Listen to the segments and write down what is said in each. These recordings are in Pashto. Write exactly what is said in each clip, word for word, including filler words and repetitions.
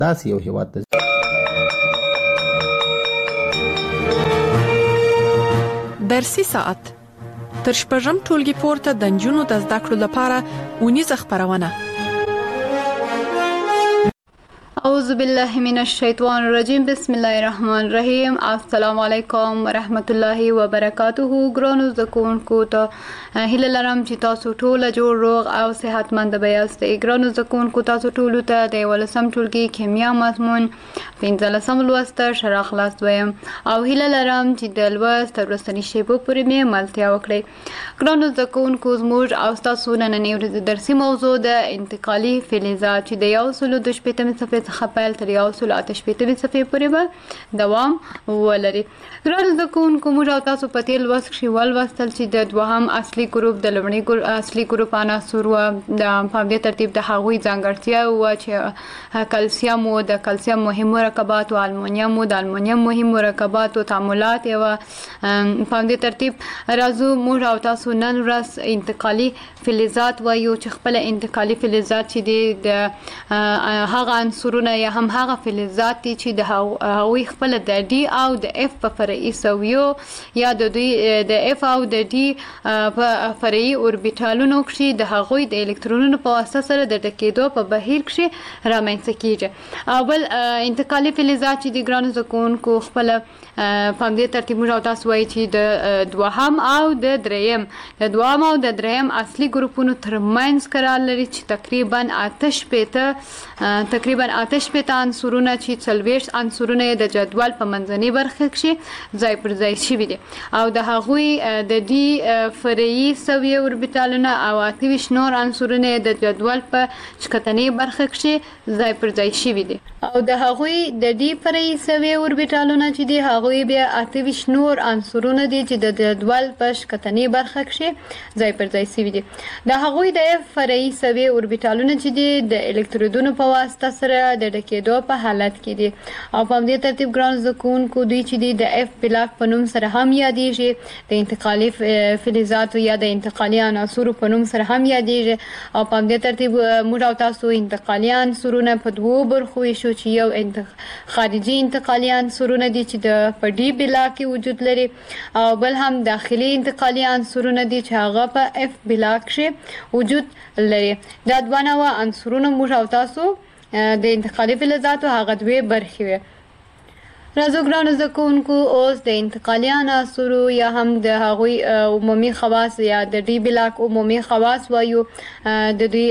داسې یو هیواد ته درسي ساعت تر شپږم ټولګي پورته د نجونو د زده کړو لپاره اونیزه خپرونه. اعوذ بالله من الشیطان الرجیم. بسم الله الرحمن الرحیم. السلام علیکم ورحمت الله وبرکاته. ګرانو زده کوونکو ته هیله لرم چې تاسو ټول جوړ روغ او صحتمند یاست. ګرانو زده کوونکو تاسو ټول ته د ولسم ټولګي کیمیا مضمون پنځلسم لوست شرح خلاص دویم او هیله لرم چې د لوست تر وروستنۍ شیبو پورې مې ملتیا وکړئ. ګرانو زده کوونکو زموږ او تاسو نننۍ ورځې درسي موضوع د انتقالي فلزات چې د یو سل د شپږمې صفحې څخه پیل تر یو سل اته شپږمې صفحې پورې به دوام ولري. ګرانو زده کوونکو موږ او تاسو په تېر لوست کښې ولوستل چې د دوهم اصلي ګروپ د لومړي اصلي ګروپ عناصر وه د په همدې ترتیب د هغوی ځانګړتیاوې وه چې کلسیم و د کلسیم مهم مرکبات و المونیم و د المونیم مهم مرکبات و تعاملات یې وه. په همدې ترتیب راځو موږ او تاسو نن ورځ انتقالي فلزات وایو چې خپله انتقالي فلزات چې دي د هغه عنصرونه یا هم هغه فلزات دي چې د هغوی خپله د ډي او د اف په فرعي سویو یا د دوی د اف او د ډي په فرعي اوربیټالونو کښې د هغوی د الکترونونو په واسطه سره د ډکېدو په بهیر کښې رامنځته کېږي. او بل انتقالي فلزات چې د ګرانو زده کوونکو خپله په همدې ترتیب موږ او تاسو وایي چې د دوهم او د دریم د دوهم او د دریم اصلي ګروپونو ترمنځ قرار لري چې تقریبا اته شپېته تقریبا اته شپېته عنصرونه چې څلوېښت عنصرونه یې د جدول په منځنۍ برخه کښې ځای پر ځای شوي دي او د هغوی د ډي فرعي سویې اوربیټالونه او اته ویشت نور عنصرونه یې د جدول په ښکتنۍ برخه کښې ځای پر ځای شوي دي او د هغوی د ډي فرعي سویې اوربیټالونه چې دي هغوی بیا اته ویشت نور عنصرونه دي چې د جدول په ښکتنۍ برخه کښې ځای پر ځای شوي دي. د هغوی د اف فرعي سویې اوربیټالونه چې دي د الکترودونو په واسطه سره د ډکېدو په حالت کې دي او په همدې ترتیب ګرانو زده کوونکو دوی چې دي د اف بلاک په نوم سره هم یادېږي د انتقالي فلزاتو یا د انتقالي عناصرو په نوم سره هم یادېږي او په همدې ترتیب موږ او تاسو انتقالي عنصرونه په دوو برخو ویشو چې یو خارجي انتقالي عنصرونه دي چې د په ډي بلاک کې وجود لري او بل هم داخلي انتقالي عنصرونه دي چې هغه په اف بلاک کښې وجود لري. دا دوه نوع عنصرونه موږ او تاسو د انتقالي فلزاتو هغه دوې برخې وې. راځو ګرانو زده کوونکو اوس د انتقالي عناصرو یا هم د هغوی عمومي خواص یا د ډي بلاک عمومي خواص وایو د دوی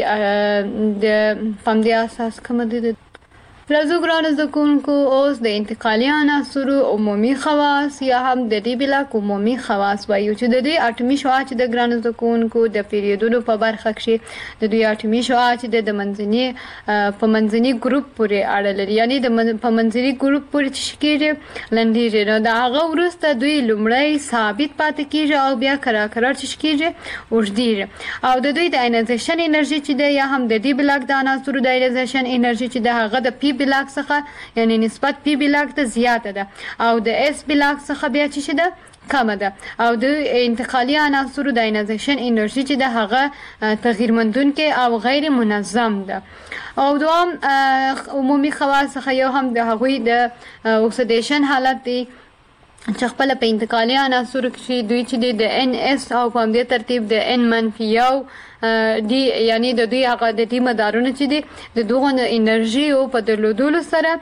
د په همدې اساس کومه دي. راځو ګرانو زده کوونکو اوس د انتقالي عناصرو عمومي خواص یا هم د ډي بلاک عمومي خواص وایو چې د دوی اټومي شعاع چې د ګرانو زده کوونکو د پیریودونو په برخه کښې د دوی اټومي شعاع چې د منځني په منځني ګروپ پورې اړه لري یعنې د په منځني ګروپ پورې چې کېږي لنډېږي نو د هغه وروسته دوی لومړی ثابت پاتې کېږي او بیا کرار کرار چې کېږي اوږدېږي او د دوی د آینایزیشن انرژي چې ده یا هم د ډي بلاک د عناصرو د آینایزیشن انرژي چې ده هغه د پی بلاک څخه یعنی نسبت پی بلاک ته زیاته ده او د اس بلاک څخه بیا چې ده کمه ده او د انتقالي عناصرو د آینایزیشن انرژي چې ده هغه تغییر مندونکې او غیر منظم ده. او دوام عمومي خواص څخه یو هم د هغوی د اکسیدیشن حالت دی چې خپله په انتقالي عناصرو کښې دوی چې دی د ان اس او په همدې ترتیب د ان منفي یو دی یعنی د دوی هغه د دې مدارونه چې دي د دغو انرژیو په درلودلو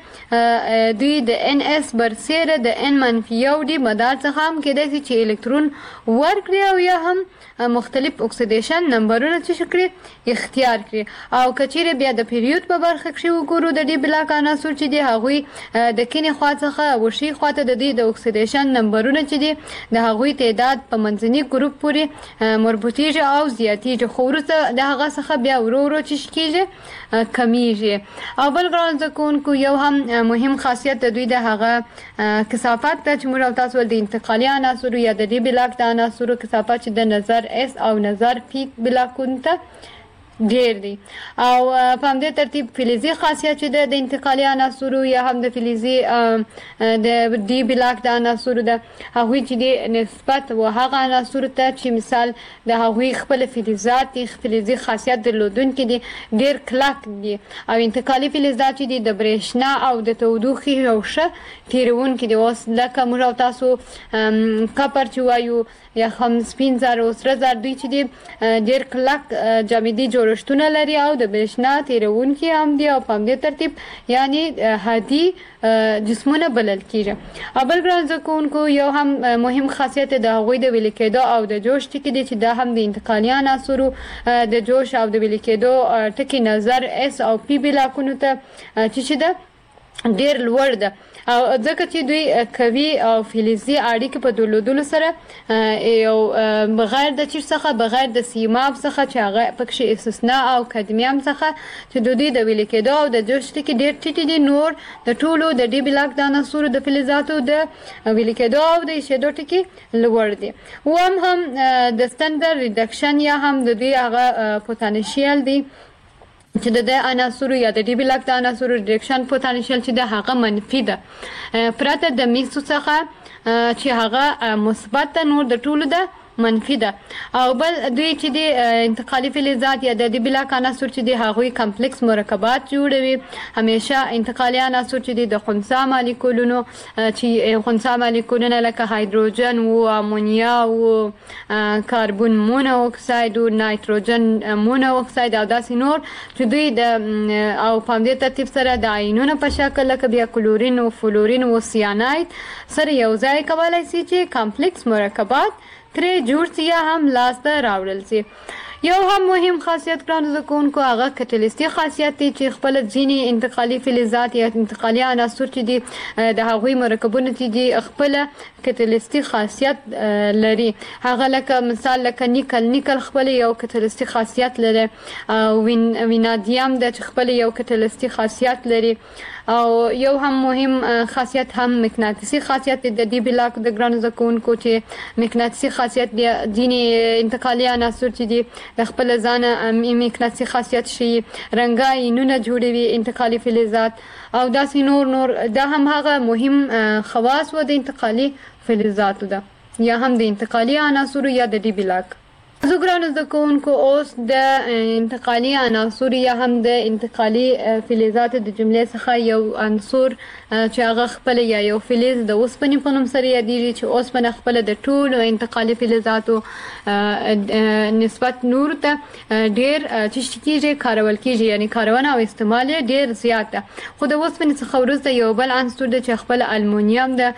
سره دوی د ان اس برسیره د ان منفي یو دی مدار څخه هم کېدای شي چې الکترون ورکړي او یا هم مختلف اکسیدیشن نمبرونه چې کړي اختیار کړي او که چیرې بیا د پیریود په برخه کښې وګورو د ډي بلاک عناصر چې دي هغوی د کیڼې خوا څخه وښي خوا ته د دوی د اکسیدیشن نمبرونه چې دي د هغوی تعداد په منځني ګروپ پورې مربوطېږي او زیاتېږي خو وروسته د هغه څخه بیا ورو ورو چې کېږي کمیږي. او بل ګرانو زده کوونکو یو هم مهم خاصیت د دوی د هغه کثافت ده چې موږ او تاسو د انتقالي عناصرو یا د ډي بلاک د عناصرو کثافت چې د نظر اس او نظر پی بلاکونو ته ډیر دي او په همدې ترتیب فلزي خاصیت چې د انتقالي عناصرو یا هم د فلزي د ډي بلاک د عناصرو د هغوی چې د نسبت و هغه عناصرو ته چې مثال د هغوی خپل فلزات دي فلزي خاصیت درلودونکي دي ډیر کلک دي او انتقالي فلزات چې دي د برېښنا او د تودوخې او ښه تیرونکي دي. اوس لکه موږ او تاسو کپر چې وایو یا هم سپین زر او سره زر دوی چې دي ډیر کلک جامدي جوړښتونه لري او د برېښنا تیرونکي هم دي او په همدې ترتیب یعنی هادي جسمونه بلل کیږي. او بل ګران زده کوونکو یو هم مهم خاصیت د هغوی د ویلې کېدو او د جوش ټکي دي چې دا هم د انتقالي عناصرو د جوش او د ویلې کېدو ټکي نظر اس او پی بلاکونو ته چې ده ډیر لوړ ده او ځکه چې دوی قوي او فلزي اړیکې په درلودلو سره یو بغیر د چیز څخه بغیر د سیماب څخه چې هغه پکې استثناء او کدمیوم څخه چې د دوی د ویلې کېدو او د جوش ټکي ډیر ټیټ دي نور د ټولو د ډي بلاک د عناصرو د فلزاتو د ویلې کېدو او د ایښېدو ټکي لوړ دي. اووم هم د ستندر ریډکشن یا هم د دوی هغه پوتانشیل دی چې د عناصرو یا د ډي بلاک د عناصرو ریډکشن پوتانشیل چې د هغه منفي ده پرته د میسو څخه چې هغه مثبت ده نور د ټولو ده منفي ده. او بل دوی چې د انتقالي فلزات یا د ډي بلاک عناصر چې د هغوی کمپلیکس مرکبات جوړوي همیشه انتقالي عناصر چې د خنثی مالیکولونو چې خنثی مالیکولونه لکه هایدروجن و امونیا و کاربون مونو اکساید و نایتروجن مونو اکساید او داسې نور چې دوی د او په همدې ترتیب سره د آیونونو په شکل لکه بیا کلورین و فلورین و سیاناید سره یو ځای کولی سي چې کمپلیکس مرکبات ترې جوړ سي یا هم لاسته راوړل سي. یو هم مهم خاصیت ګرانو زده کوونکو هغه کټلیستي خاصیت دی چې خپل ځینې انتقالي فلزات یا انتقالي عناصر چې دي د هغوی مرکبونه چې دي خپل کټلیستي خاصیت لري. هغه لکه مثال لکه نیکل نیکل خپل یو کټلیستي خاصیت لري او وینادیم د خپل یو کټلیستي خاصیت لري. او یو هم مهم خاصیت هم مقناطیسي خاصیت د ډي بلاک د ګرانو زده کوونکو چې مقناطیسي خاصیت دی ځینې انتقالي عناصر چې دي د خپل ځانه مقناطیسي خاصیت شي رنګه آیونونه جوړوي انتقالي فلزات او داسې نور نور دا هم هغه مهم خواص و د انتقالي فلزاتو ده یا هم د انتقالي عناصرو یا د ډي بلاک. زه ګرانو زده کوونکو اوس د انتقالي عناصر یا هم د انتقالي فلزاتو د جملې څخه یو عنصر چې هغه خپل یا یو فلز د اوسپنې په نوم سره یادېږي چې اوسپنه خپل د ټولو انتقالي فلزاتو نسبت نور ته ډېر چې کېږي کارول کېږي یعنی کارونه او استعمال یې ډېر زیات ده. خو د اوسپنې څخه وروسته یو بل عنصر ده چې خپل المونیم ده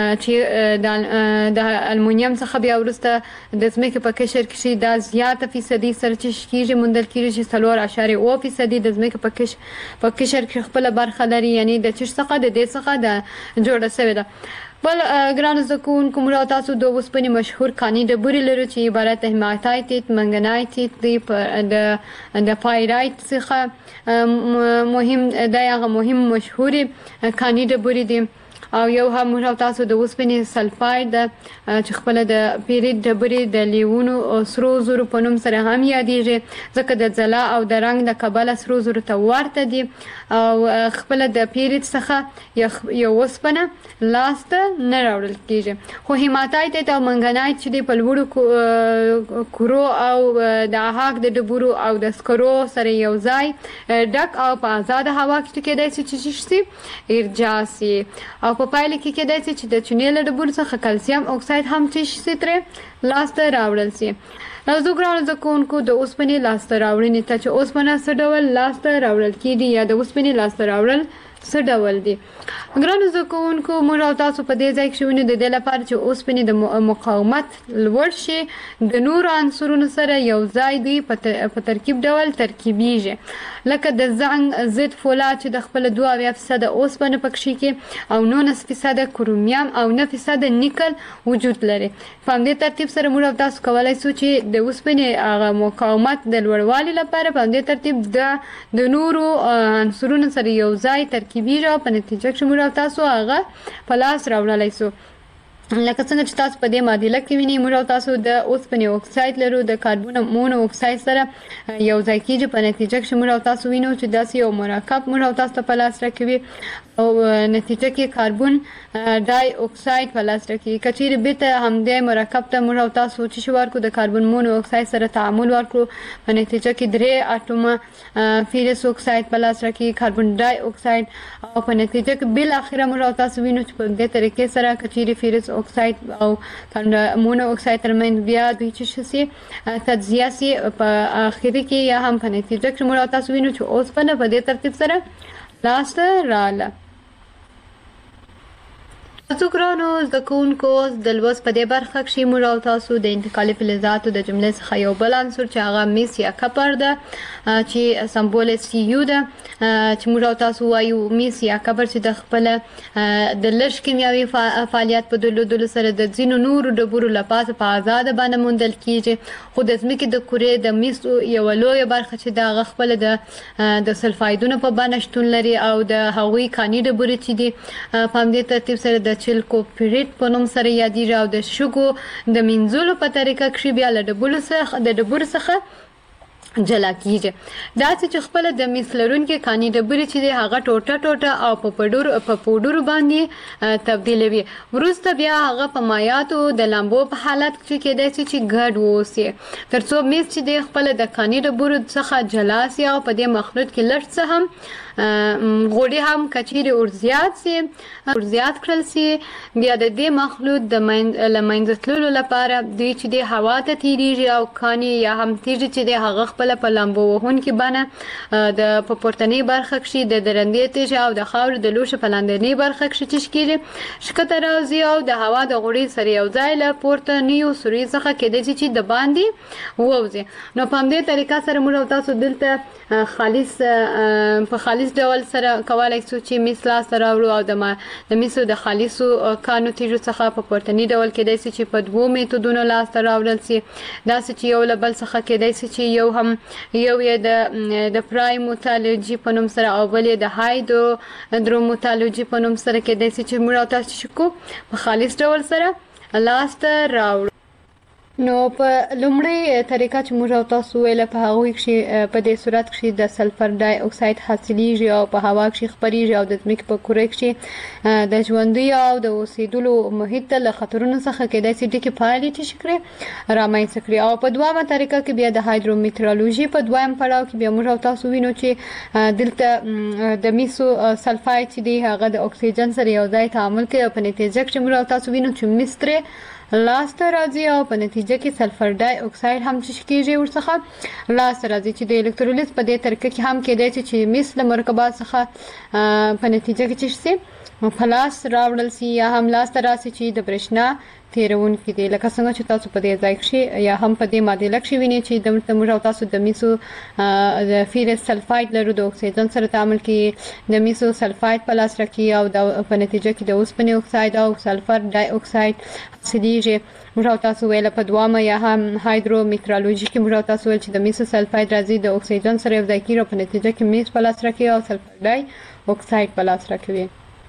چې د المونیم څخه بیا وروسته د ځمکې په قشر کې دا زیاته فیصدي سره چې کېږي موندل کېږي چې څلور اعشاریه اوه فیصدي د ځمکې په قشر کې خپله برخه لري یعنی د چش څخه د دې څخه د جوړه سوې ده. بل ګرانو زده کوونکو موږ او تاسو د اوسپنې مشهور کاني ډبرې لرو چې عبارت د هیماتایټ منګنایټ دی د د پایرایټ څخه مهم دی هغه مهم مشهورې کاني ډبرې دي. او یو هم موږ او تاسو د اوسپنې سلفاید ده چې خپله د پیریت ډبرې د لیونو سرو زرو په نوم سره هم یادېږي ځکه د ځلا او د رنګ د کبله سرو زرو ته ورته دي او خپله د پیریت څخه یو اوسپنه لاسته نه راوړل کېږي. خو هیماتایټ او منګنایټ چې دی په لوړو کورو او د اهاک د ډبرو او د سکرو سره یو ځای ډک او په آزاده هوا کې کېدای شي چې شي ارجاع سي او په پایله کې کېدای شي چې د چونې له ډبرو څخه کلسیم اکساید هم څه شي ترې لاسته راوړل سي. زه ګرانو زده کوونکو د اوسپنې لاسته راوړنې ته چې اوسپنه څه ډول لاسته راوړل کېږي یا د اوسپنې لاسته راوړل څه ډول دي. ګرانو زده کوونکو موږ او تاسو په دې ځای کې ونیو د دې لپاره چې اوسپنې د مقاومت لوړ شي د نورو عنصرونو سره یو ځای دوی په ترکیب ډول ترکیبیږي لکه د زنګ ضد فولاد چې د خپل دوه اویا فیصده اوسپنه پکې کې او نولس فیصده کرومیم او نه فیصده نیکل وجود لري. په همدې ترتیب سره موږ او تاسو کولی شو چې د اوسپنې هغه مقاومت د لوړوالي لپاره په همدې ترتیب د نورو عنصرونو سره یو ځای ترکیبیږي او په نتیجه کې موږ او تاسو هغه په لاس راوړلی شو. لکه څنګه چې تاسو په دې معادله کې وینئ موږ او تاسو د اوسپنې اکساید لرو د کاربن مونو اکساید سره یو ځای کېږي په نتیجه کې موږ او تاسو وینو چې داسې یو مرکب موږ او تاسو په لاس راکوي او نتیجه کې کاربن ډای اکساید په لاس راکوي کچېرې بیرته همدې مرکب ته موږ او تاسو چې شو ورکو د کاربن مونو اکساید سره تعامل ورکړو په نتیجه کې درې اټومه فیرس اکساید په لاس راکوي کاربن ډای اکساید او په نتیجه کې بل اخره موږ او تاسو وینو چې په دې طریقې سره کچېرې فیرس اکساید او مونو اکساید ترمنځ بیا دوی چې شي تجزیه سي په اخري کې یا هم په نتیجه کې موږ تاسو وینو چې اوسپنه په دې ترتیب سره لاسته رااله. تاسو ګرانو زده کوونکو د لوست په دې برخه کې موږ او تاسو د انتقالي فلزاتو د جملې څخه یو بل عنصر چې هغه میس یا کپر ده چې سمبول سی یو ده چې موږ او تاسو وایو میس یا کپر چې د خپل د لږ کیمیاوي فعالیت په درلودلو سره د ځینو نورو ډبرو لپاره په آزاد باندې موندل کیږي خو د ځمکې د کورې د میس یو لوی برخه چې د خپل د د سلفایدونو په باندې شتون لري او د هغوی کاني ډبرې چې دي په دې ترتیب سره د چلکوپریټ په نوم سره یادېږي او د شګو د مینځلو په طریقه کې بیا له ډبرو څخه د ډبرو څخه جلا کیږي دا چې خپل د میس لرونکي کاني ډبرې چې دی هغه ټوټه ټوټه او په پډور په پودر باندې تبدیلوي وروسته بیا هغه په مایعاتو د لامبو په حالت کې کېدای شي چې ګډ ووسي ترڅو میس چې دی خپل د کاني ډبرو څخه جلا سي او په دې مخلوط کې لږ څه هم غوړي هم کچېرې اور زیات سي اور زیات کړل سي بیا د دې مخلوط د لمنځه تللو لپاره دوی چې دی هوا ته تیریږي او کاني یا هم تیږي چې دی هغه خپل په لامبو وهونکي باندې د په پورتنۍ برخه کې د درندې تیږه او د خاور د لوشه په لاندنۍ برخه کې چې کېږي شکته راځي او د هوا د غوړي سره یو ځای له پورته نیو سوري څخه کېدای چې د باندې ووځي نو په دې طریقه سره موږ تاسو دلته خالص په خالص ډول سره کولای شو چې میس لاس راوړو او د د میسو د خالصو کانو تیږو څخه په پورتنۍ ډول کېدای شي چې په دوو میتودونو لاس راوړل شي دا چې یو له بل څخه کېدای شي چې یو هم یو یې د د پرایموتالوجي په نوم سره او بل یې د هایدروموتالوجي په نوم سره کېدای شي چې موږ تاسو شکو په خالص ډول سره لاس راوړو نو په لومړی طریقه چې موږ تاسو ویل په هغه کې په دې صورت کې د سلفر ډای اکساید حاصلېږي او په هوا کې خپرېږي او د ځمکې په کورې کې د ژوندۍ او د اوسېدلو محیط له خطرونو څخه کېدای شي ډېرې فعالیت شکرې رامنځته کړي او په دویمه طریقه کې بیا د هایدرومیټرولوژي په دویم پړاو کې بیا موږ تاسو وینو چې دلته د میسو سلفاید چې دی هغه د اکسیجن سره یو ځای تعامل کوي او په نتیجه کې موږ تاسو وینو چې مستره لاسته راځي او په نتیجه کې سلفر ډای اکساید هم چې کېږي ورڅخه لاسته راځي چې د الکترولیز په دې طریقه کې هم کېدای چې میس له مرکبات څخه په نتیجه کې چې شي په لاس راوړل سي یا هم لاسته راسي چې د برېښنا تیرونکي دي لکه څنګه چې تاسو په دې ځای کې یا هم په دې معادله کې وینئ چې د موږ تاسو د میسو د فیرس سلفاید لرو د اکسیجن سره تعامل کوي د میسو سلفاید په لاس راکړي او د په نتیجه کې د اوسپنې اکساید او سلفر ډای اکساید حاصلېږي موږ تاسو ویل په دوامه یا هم هایدرومیټرولوژي کې موږ تاسو ویل چې د میسو سلفاید راځي د اکسیجن سره یو ځای کېږي په نتیجه کې میس په لاس راکړي او سلفر ډای اکساید په لاس راکوي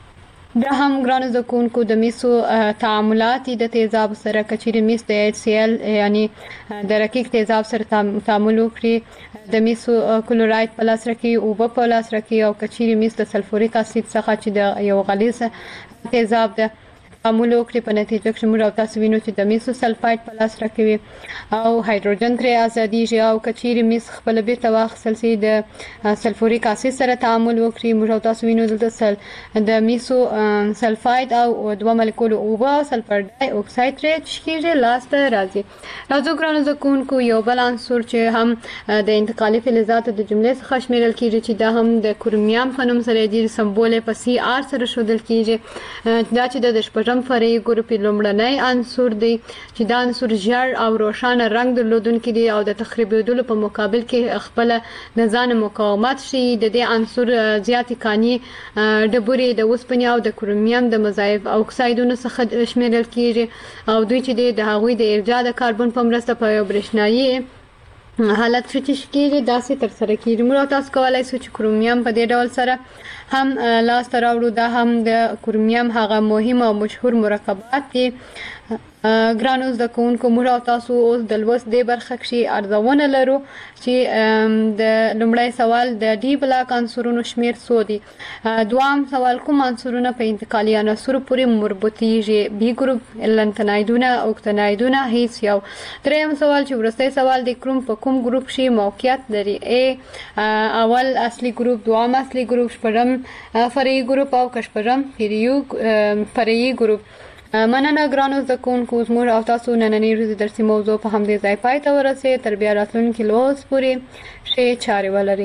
دا هم ګرانو زده کوونکو د میسو تعاملات د تیزاب سره کچېرې میس د ایچ سی ال یعنی د رقیق تیزاب سره تعامل وکړي د میسو کلوراید په لاس راکړي اوبه په لاس راکړي او کچېرې میس د سلفوریک اسید څخه چې د یو غلیظ تیزاب ده تعامل وکړي په نتیجه کې موږ تاسو وینو چې د میسو سلفاید په لاس راکوي او هایدروجن ترې ازادېږي او کچېرې میس خپل بیرته واخیستل شي د سلفوریک اسید سره تعامل وکړي موږ تاسو وینو دلته سل د میسو سلفاید او دوه مالیکول اوبه او سلفر ډای اکساید ترې کېږي لاسته راځي راځو ګرانو زده کوونکو یو بل عنصر چې هم د انتقالي فلزاتو د جملې څخه شمیرل کېږي چې دا هم د کرومیوم په نوم سره دی سمبول په سی آر سره ښودل کېږي دا چې د شپږم فرعي ګروپ لومړنی عنصر دی چې دا عنصر ژړ او روښانه رنګ درلودونکی دی او د تخریبېدلو په مقابل کې خپل د ځان مقاومت شي د دې عنصر زیاتې کاني ډبرې د اوسپنې او د کرومیوم د مضاعف اکسایدونو څخه شمیرل کېږي او دوی چې د هغوی د ارجاع د کاربن په مرسته په یو برېښنایي حالت کې چې کېږي داسې تر سره کېږي موږ تاسو کولای شو چې کرومیوم په دې ډول سره هم لاس ته راوړو. دا هم د کرومیم هغه مهم او مشهور مرکبات دي. ګرانو زده کوونکو، موږ او تاسو اوس د لوست دې برخه کې ارزونه لرو چې د لومړی سوال د ډي بلاک عنصرونو شمیر څو دي. دوام سوال کوم عنصرونه په انتقالي عناصرو پورې مربوطیږي؟ بي ګروپ، لنتنایدونه، اوکتنایدونه، هیڅ یو. دریم سوال چې وروستی سوال د کروم په کوم ګروپ کې موقعیت لري؟ ا اول اصلي ګروپ، دوام اصلي ګروپ، شپږم فرعي ګروپ او شپږم فرعي ګروپ. مننه ګرانو زده کوونکو، زموږ او تاسو نننۍ ورځې درسي موضوع په همدې ځای پای ته ورسېد. تر بیا راتلونکي لوست پورې ښې چارې ولرئ.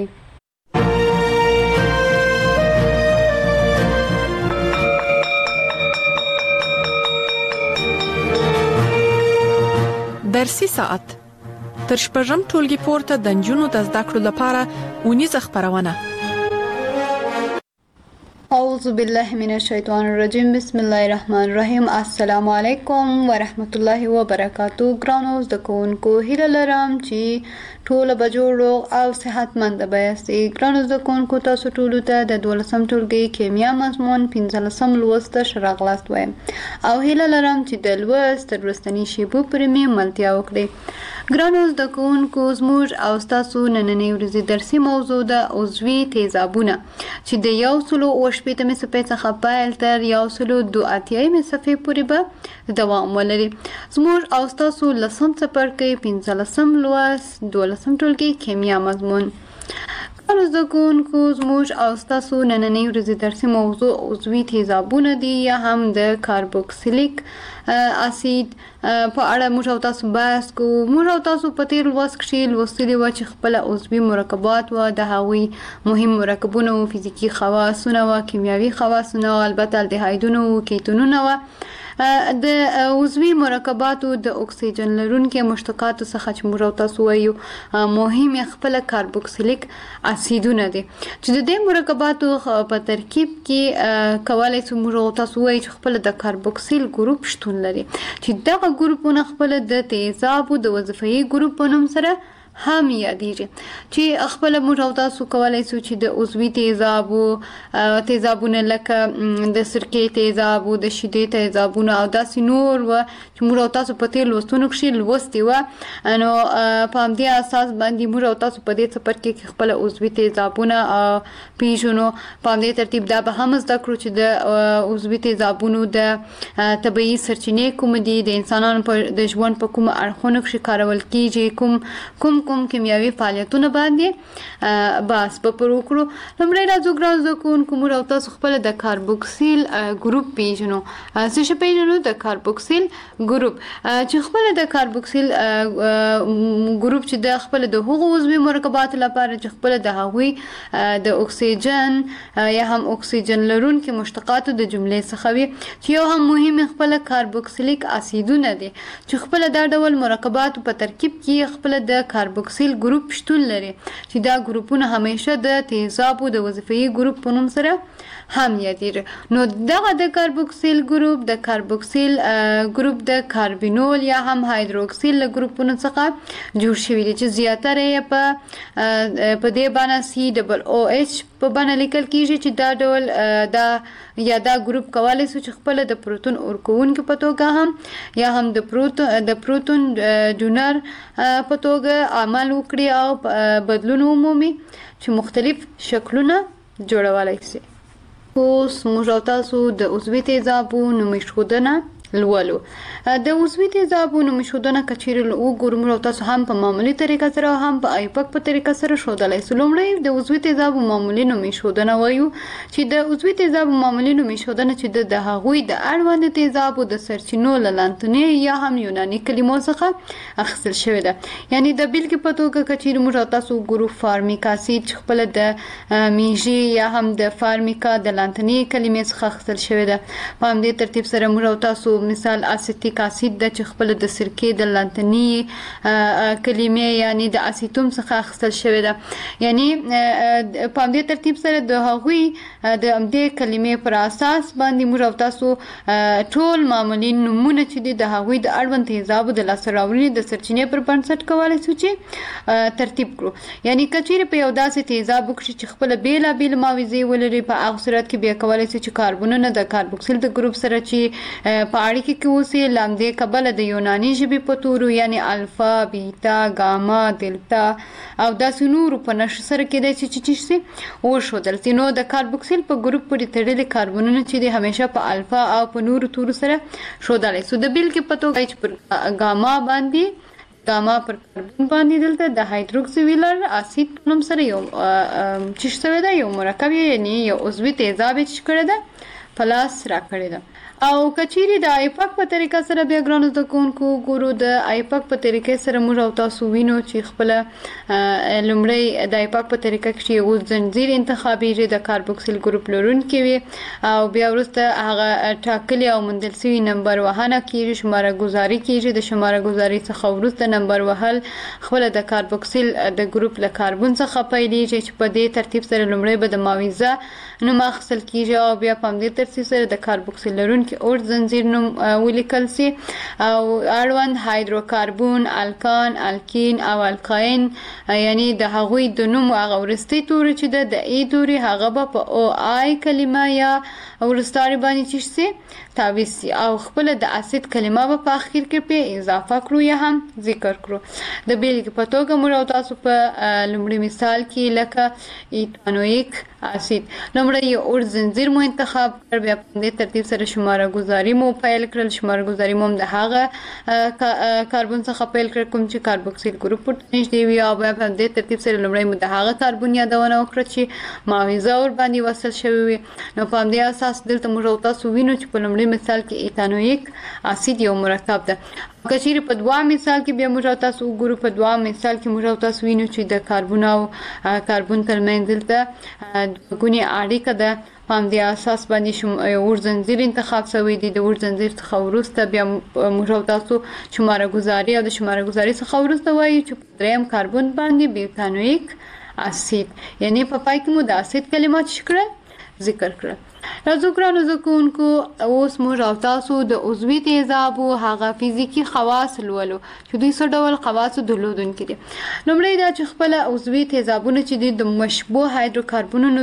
درسي ساعت تر شپږم ټولګي پورته د نجونو د زده کړو لپاره ونیزه خپرونه. اعوذ بالله من الشیطان الرجیم. بسم الله الرحمن الرحیم. السلام علیکم ورحمت الله وبرکاتو. ګرانو زده کوونکو، هیله لرم چې ټول به جوړ او صحتمند به یاستئ. ګرانو زده کوونکو، تاسو ټولو ته د دولسم ټولګي کیمیا مضمون پنځلسم لوست ته ښه راغلاست وایم او هیله لرم چې د لوست تر وروستنۍ شیبو پورې مې ملتیا وکړئ. ګرانو زده کوونکو، زموږ او ستاسو نننۍ ورځې درسي موضوع د عضوي تیزابونه چې د یو سلو اوه شپېتمې صفحې څخه پیل تر یو سلو دوه اتیایمې صفحې پورې به دوام ولري. زموږ او ستاسو لسم څپرکی پنځلسم لوست دولسم ټولګي کیمیا مضمون. ګرانو زده کوونکو، زموږ او ستاسو نننۍ ورځې درسي موضوع عضوي تیزابونه دي یا هم د کاربوکسیلیک اسید په اړه موږ او تاسو بحث کوو. موږ او تاسو په تیر لوست کې لوستلي وو چې خپل عضوي مرکبات و د هغوی مهم مرکبونه و، فزیکي خواصونه و، کیمیاوي خواصونه و، البته الدهایدونه و، کیتونونه و. د عضوي مرکباتو د اکسیجن لرونکي مشتقاتو څخه چې موږ او تاسو وایو مهم خپل کاربوکسیلیک اسیدونه دي چې د دې مرکباتو په ترکیب کې کولای شو موږ او تاسو وایو چې خپل د کاربوکسیل ګروپ شتون لري چې دغه ګروپونه خپل د تیزابو د وظیفي ګروپ په نوم سره هم یادېږي چې خپل موږ او تاسو کولای شو چې د عضوي تیزابو تیزابونه لکه د سرکې تیزابو، د شیدې تیزابونه او داسې نور و چې موږ او تاسو په تیر لوستونو کې لوستي و. نو په همدې اساس باندې موږ او تاسو په دې څپرکي کې خپل عضوي تیزابونه پیژنو. په همدې ترتیب دا به هم زده کړو چې د عضوي تیزابونو د طبیعي سرچینې کوم دي، د انسانانو په د ژوند په کوم اړخونو کې کارول کیږي، کوم کوم کوم کیمیاوي فعالیتونه باندې بحث به پر وکړو. لومړی راځو ګرانو زده کوونکو، موږ او تاسو خپل د کاربوکسیل ګروپ پیژنو. څه شی پیژنو؟ د کاربوکسیل ګروپ چې خپل د کاربوکسیل ګروپ چې د خپل د هغو عضوي مرکباتو لپاره چې خپل د هغوی د اکسیجن یا هم اکسیجن لرونکي مشتقاتو د جملې څخه وي چې یو هم مهم خپل کاربوکسیلیک اسیدونه دي چې خپل دا ډول مرکباتو په ترکیب کې خپل د کاربوکسیل ګروپ شتون لري چې دا ګروپونه همیشه د تیزابو د وظیفي ګروپ په نوم سره هم یادېږي. نو دغه د کاربوکسیل ګروپ د کاربوکسیل ګروپ د کاربینول یا هم هایدروکسیل ګروپونو څخه جوړ شوی دی چې زیاتره یې په په دې باندې سی ډبل او ایچ په باندې لیکل کیږي چې دا ډول دا یا دا ګروپ کولای شي چې خپل د پروتون ورکوونکو په توګه هم یا هم د پروتون د پروتون ډونر په توګه عمل وکړي او بدلون عمومي چې مختلف شکلونه جوړولای شي. اوس موږ او تاسو د عضوي تیزابو نومېښودنه لولو. د عضوي تیزابو نومېښودنه که چیرې وګورو موږ او تاسو هم په معمولي طریقه سره او هم په ایپک په طریقه سره ښودلی سو. لومړی د عضوي تیزابو معمولي نومېښودنه وایو چې د عضوي تیزابو معمولي نومېښودنه چې د هغوی د اړوند تیزابو د سرچینو له لانتنې یا هم یوناني کلمو څخه اخیستل شوې ده. یعنی د بیلګې په توګه که چیرې موږ او تاسو وګورو فارمیک اسید چې خپله د میږي یا هم د فارمیکا د لانتنې کلمې څخه اخیستل شوې ده. په همدې ترتیب سره موږ او تاسو مثال اسیتیک اسید د چې خپل د سرکې د لاتینی کلمې یعنی د اسیتوم څخه اخیستل شوی ده. یعنی په همدې ترتیب سره د هغوی د همدې کلمې پر اساس باندې موږ او تاسو ټول معمولی نمونه چې دي د هغوی د اړوند تیزابو د لاسته راوړنې د سرچینې پر بنسټ کولی شو چې ترتیب کړو. یعنی کچېرې په یو داسې تیزاب وکړي چې خپل بیلابیل ماویزې ولري، په هغه صورت کې بیا کولی شي چې کاربونونه د کاربوکسیل د ګروپ سره چې په اړیکه کې اوسي له همدې کبله د یوناني ژبې په تورو یعنی الفا، بیتا، ګاما، دلتا او داسې نورو په نښو سره کېدای شي چې څه شي وښودل شي. نو د کاربوکسیل په ګروپ پورې تړلي کاربونونه چې دي همیشه په الفا او په نورو تورو سره ښودلی شو. د بیلګې په توګه چې پر ګاما باندې ګاما پر کاربون باندې دلته د هایدروکسیویلر اسید په نوم سره یو چې شوی ده، یو مرکب یعنی یو عضوي تیزاب چې کړی ده په لاس راکړی ده. او کچېرې د آیپاک په طریقه سره بیا ګرانو زده کوونکو ګورو د آیپاک په طریقې سره موږ او تاسو وینو چې خپله لومړی د آیپاک په طریقه کې یو زنځیر انتخابېږي د کاربوکسیل ګروپ لرونکي وي او بیا وروسته هغه ټاکلي او موندل شوي نمبر وهنه کېږي، شماره ګذاري کېږي. د شماره ګذاري څخه وروسته نمبر وهل خپله د کاربوکسیل د ګروپ له کاربون څخه پیلېږي چې په دې ترتیب سره لومړی به د ماویزه نوم اخیستل کېږي او بیا په همدې ترتیب سره د کاربوکسیل لرونکي کې اور زنجیر نوم ولیکل سي او اړوند هایدروکاربون، الکان، الکین او الکاین یعنی د هغوی د نوم هغه وروستي توري چې د ای توري هغه به په او آی کلمه یا ورستاري باندې چې سي تعویض سي او خپل د اسید کلمه به په اخر کې په اضافه کړو یا هم ذکر کړو. د بیلګې په توګه موږ او تاسو په لومړي مثال کې لکه ایتانویک اسید لومړی یو اور زنجیر مو انتخاب کړ، بیا په دې ترتیب سره شماره ګذاري مو پیل کړل. شماره ګذاري مو د هغه کاربون څخه پیل کړ کوم چې کاربوکسیل ګروپ ورته نږدې وي او بیا په دې ترتیب سره لومړی مو د هغه کاربون یادونه وکړه چې ماویزه ور باندې وصل شوی وي. نو په همدې اساس دلته موږ او تاسو وینو چې په لومړي مثال کې ایتانویک اسید یو مرکب ده. کچېرې په دوه مثال کې بیا موږ او تاسو وګورو، په دوه مثال کې موږ او تاسو وینو چې د کاربون او کاربون ترمنځ دلته دوهګونې اړیکه ده. په همدې اساس باندې اور زنځیر انتخاب شوی دی. د اور زنځیر څخه وروسته بیا موږ او تاسو شماره ګذاري او د شماره ګذاري څخه وروسته وایو چې په دریم کاربون باندې بیوتانویک اسید یعنی په پای کې مو د اسید کلمات شکړه ذکر کړه. راځو ګرانو زده کوونکو اوس موږ او تاسو د عضوي تیزابو هغه فزیکي خواص لولو چې دوی څه ډول خواص درلودونکي دي. لومړی دا چې خپل عضوي تیزابونه چې دي د مشبوه هایدروکاربونونو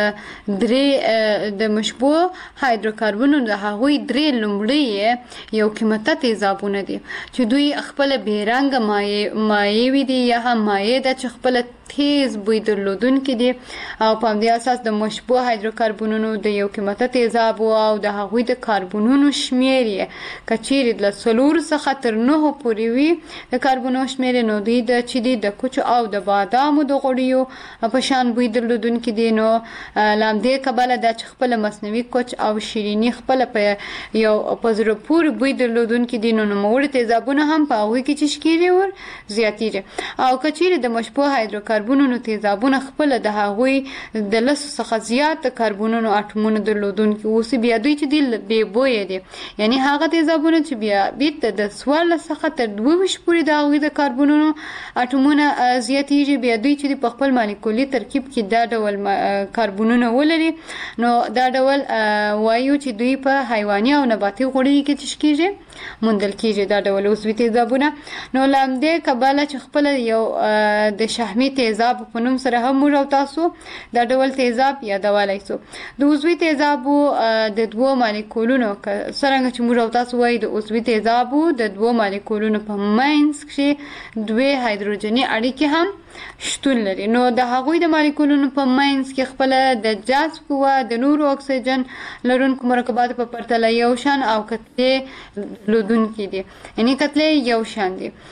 د درې د مشبوه هایدروکاربونونو د هغوی درې لومړی یو قیمته تیزابونه دي چې دوی خپل بیرنګ مایع مایع دي یا هم مایع ده چې خپل تیز بوی درلودونکي دي او په همدې اساس د مشبوه هایدروکاربونونو د یو قیمته تیزاب او د هغوی د کاربونونو شمیر یې کچېرې له څلورو څخه تر نهو پورې وي د کاربونو شمیر نو دوی د چې دي د کوچو او د بادامو د غوړیو په شان بوی درلودونکي دي. نو له همدې کبله دا چې خپله مصنوعي کوچ او شیریني خپله په یو په زړه پورې بوی درلودونکي دي نو نوموړي تیزابونه هم په هغوی کې چې کېږي ور زیاتېږي. او کچېرې د مشبوه هایدروکاربونونو تیزابونه خپله د هغوی د لسو څخه زیات کاربونونو اټومونه درلودونکي اوسي بیا دوی چې دي بې بویه دي یعنی هغه تیزابونه چې بیا بیرته د څوارلس څخه تر دوه ویشت پورې د هغوی د کاربونونو اټومونه زیاتېږي. بیا دوی چې په خپل مالیکولي ترکیب کې دا ډول کاربونونه ولري نو دا ډول وایو چې دوی په حیواني او نباتي غوړیو کې چې کېږي موندل کېږي دا ډول عضوي تیزابونه. نو له همدې کبله چې خپله یو د شحمي تیزاب په نوم سره هم موږ او تاسو دا ډول تیزاب یادولی سو. د عضوي تیزابو د دوو مالیکولونو څرنګه چې موږ او تاسو وایو د عضوي تیزابو د دوو مالیکولونو په منځ کې دوې هایدروجني اړیکې هم شتون لري. نو د هغوی د مالیکولونو په منځ کې خپله د جذب قوه د نورو اکسیجن لرونکو مرکباتو په پرتله یو شان او کتلې درلودونکي دي یعنی کتلې یو شان دي.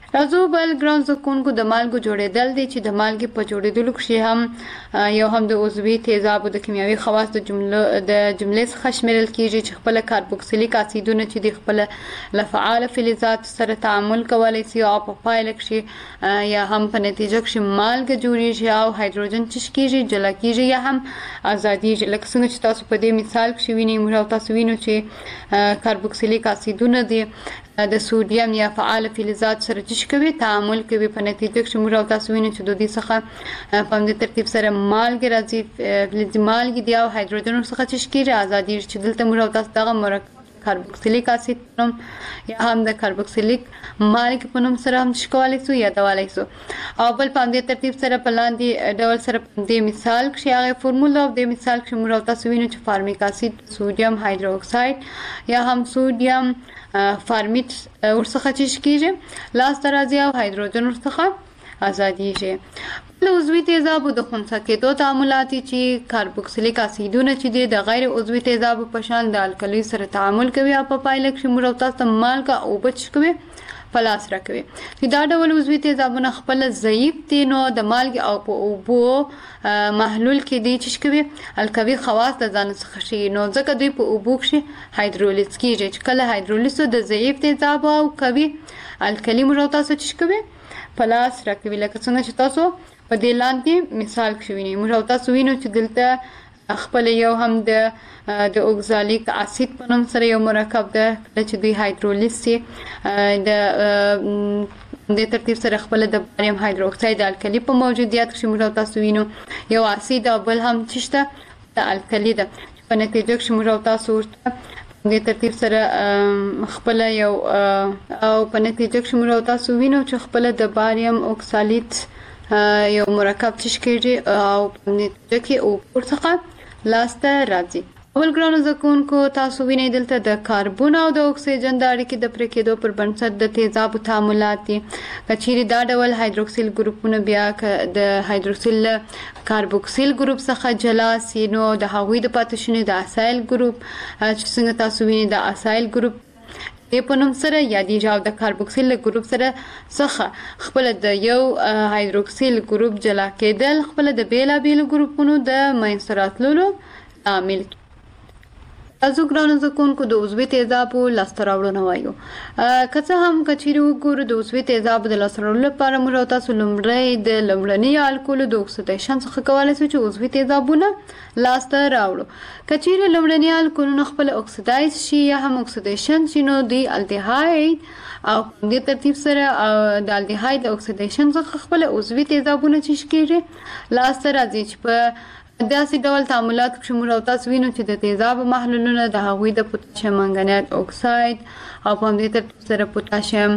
راځو بل ګران زکونکو د مالګو جوړېدل دي چې د مالګې په جوړېدلو کې هم یو هم د عضوي تیزابو د کیمیاوي خواص د جملو د جملې څخه شمیرل کیږي چې خپل کاربوکسیلیک اسیدونه چې د خپل لفعال فلزات سره تعامل کولای شي او په پایله کې یا هم په نتیجه کې مالګه جوړیږي او هایدروجن چې کیږي جلا کیږي یا هم ازادي لکه څنګه چې تاسو په دې مثال کې وینئ موږ تاسو وینو چې کاربوکسیلیک اسیدونه دي د سودیم یا فعال فلزات سره چې کوي تعامل کوي په نتیجه کې موږ تاسو وینئ چې د دې څخه په دې ترتیب سره مالګه راځي فلز مالګه دی او هایدروجن څخه چې کیږي ازادي چې دلته موږ تاسو دغه مرکب کاربوکسیلیک اسید نوم یا هم د کاربوکسیلیک مالګې په نوم سره هم شکولای شو یا دولای شو او بل په دې ترتیب سره په لاندې ډول سره په دې مثال کې هغه فرمولا او د مثال کې موږ تاسو وینئ چې فارمیک اسید سودیم هایدروکساید یا هم سودیم فارمیت ورڅخه چې کیږي لاس ترازی او هایدروجن ورڅخه ازاديږي له عضوي تیزابو د خنثی کېدو تعاملات چې کاربوکسیلیک اسیدونه چې د غیر عضوي تیزابو په شان د الکلی سره تعامل کوي او په پایله کې موږ تاسو مالګه او بچ کوي پلاس راکوي چې دا ډول عضوي تیزابونه خپل ضعیف دي نو د مالګې او په اوبو محلول کې دي چې کوي الکوي خواص د ځان څخه شي نو ځکه دوی په اوبو کې هایدرولیز کیږي چې کله هایدرولیز د ضعیف تیزاب او کوي الکلی موږ تاسو چې کوي پلاس راکوي لکه څنګه چې تاسو په دې لاندې مثال کې وینئ موږ تاسو وینو چې دلته خپل یو هم د د اوکزالیک اسید په نوم سره یو مرکب ده چې دوی هایدرولیز سي د د ترتیب سره خپل د باریم هایدروکساید الکلی په موجودیت کې موږ تاسو وینو یو اسید او بل هم چشته د الکلی ده په نتیجه کې موږ تاسو ورته د ترتیب سره خپل یو او په نتیجه کې موږ تاسو وینو چې خپل د باریم اوکسالیت یو مرکب چې کېږي او په نتیجه کې او ورڅخه لاسته راځي اول ګرانو زکونکو تاسو وینئ دلته د کاربن او د اکسیجن د اړیکې د پرې کېدو پر بنسټ د تیزابو تعاملات دي کچېرې دا ډول هایدروکسیل ګروپونه بیا د هایدروکسیل کاربوکسیل ګروپ څخه جلا سي نو د هغوی د پاتې شونې د اسایل ګروپ چې څنګه تاسو وینئ د اسایل ګروپ د په نوم سره یادېږي او د کاربوکسیل ګروپ سره څخه خپل د یو هایدروکسیل ګروپ جلا کېدل خپل د بیلابېلو ګروپونو د منځته راتللو عامل تاسو ګرانو زکونکو د عضوي تیزابو لاسته راوړنه وایو که څه هم کچېرې وګورو د عضوي تیزابو د لاسته راوړلو لپاره موږ تاسو لومړی د لومړني الکولو د اکسیدیشن څخه کولی شو چې عضوي تیزابونه لاسته راوړو کچېرې لومړني الکولونه خپل اکسیدایز شي یا هم اکسیدیشن شي نو دوی الډیهاید او د ترتیب سره د الډیهاید اکسیدیشن څخه خپل عضوي تیزابونه چې کېږي لاسته راځي چې په داسې ډول تعاملات کې موږ تاسو وینو چې د تیزاب محلولونه د هغوی د پوتاشیم منګنیټ اکساید او په همدې ترتیب سره پوتاشیم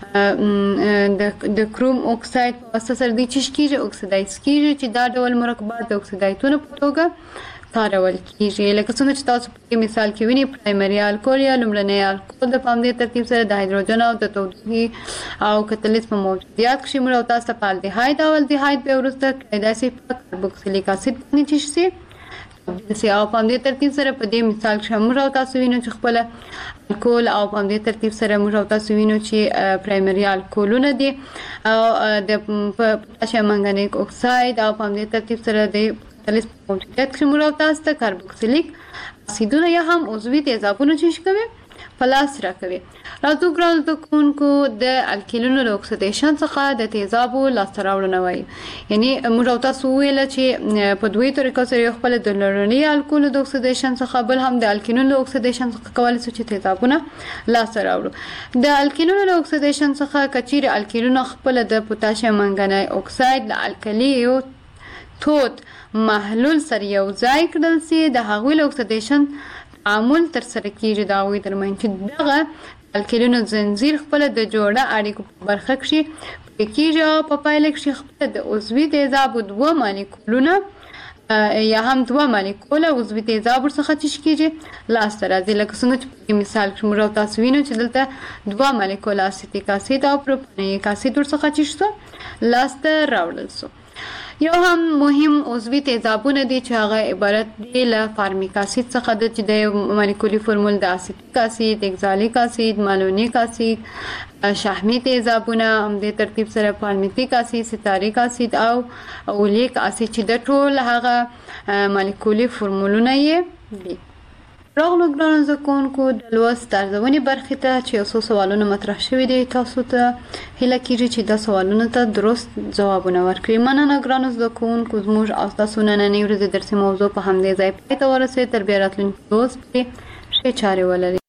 د کروم اکساید په واسطه سره د چې کېږي اکسیدایز کېږي چې دا ډول مرکبات د اکسیدایتونو په توګه کارول کېږي لکه څنګه چې تاسو په مثال کې وینئ پرایمري الکول یا لومړنی الکول د په همدې ترتیب سره د هایدروجن او د تودوخې او کتلیز په موجودیت کې موږ تاسو ته په الډیهاید او الډیهاید به وروسته کېدای شي په کاربوکسیلیک اسید باندې چې شي او په همدې ترتیب سره په دې مثال کې موږ تاسو وینو چې خپل الکول او په همدې ترتیب سره موږ تاسو وینو چې پرایمري الکولونه دي او د پوتاشیم منګنیټ اکساید او په همدې ترتیب سره د تلیس په موجودیت کې موږ تاسو ته کاربوکسیلیک اسیدونه یا هم عضوي تیزابونه چې کوي پلاس راکوي راځو ګرانو زکونکو د الکیلونو د اکسیدیشن څخه د تیزابو لاسته راوړنه وایي یعنی موږ تاسو ویل چې په دوی طریقو سره خپل د لومړني الکولو د اکسیدیشن څخه بل هم د الکینونو د اکسیدیشن څخه کولای شو چې تیزابونه لاسته راوړو د الکینونو د اکسیدیشن څخه کچېرې الکینونو خپل د پوتاشیم منګنیټ اکساید د الکلیو تود محلول سره یو ځای کړل سي د هغوی له اکسیدیشن تعامل تر سره کیږي د هغوی ترمنځ چې دغه الکلینو زنجیر خپل د جوړه اړیکو په برخه کې پرې کیږي او په پایله کې خپل د عضوي تیزابو دوه مالیکولونه یا هم دوه مالیکوله عضوي تیزاب څخه چې کیږي لاسته راځي لکه څنګه چې په مثال کې موږ تاسو وینو چې دلته دوه مالیکوله اسیتیک اسید او پروپانیک اسید ورڅخه چې شته لاسته راوړل شو یو هم مهم عضوي تیزابونه دي چې هغه عبارت دي له فارمیک اسید څخه د چې د مالیکولي فرمول د اسیټیک اسید، اگزالیک اسید، مالونیک اسید، شحمي تیزابونه هم د ترتیب سره پالمیتیک اسید، ستاریک اسید او اولیک اسید چې د ټول هغه مالیکولي فرمولونه یې دي. راغلو ګرانو زده کوونکو د لوست د ارزونې برخې ته چې یو څو سوالونه مطرح شوي دي، تاسو ته هیله کېږي چې دا سوالونو ته درست ځوابونه ورکړئ. مننه ګرانو زده کوونکو، زموږ او ستاسو نننۍ ورځې درسي موضوع په همدې ځای پای ته ورسېد. تر بیا راتلونکي لوست پورې ښې چارې ولرئ.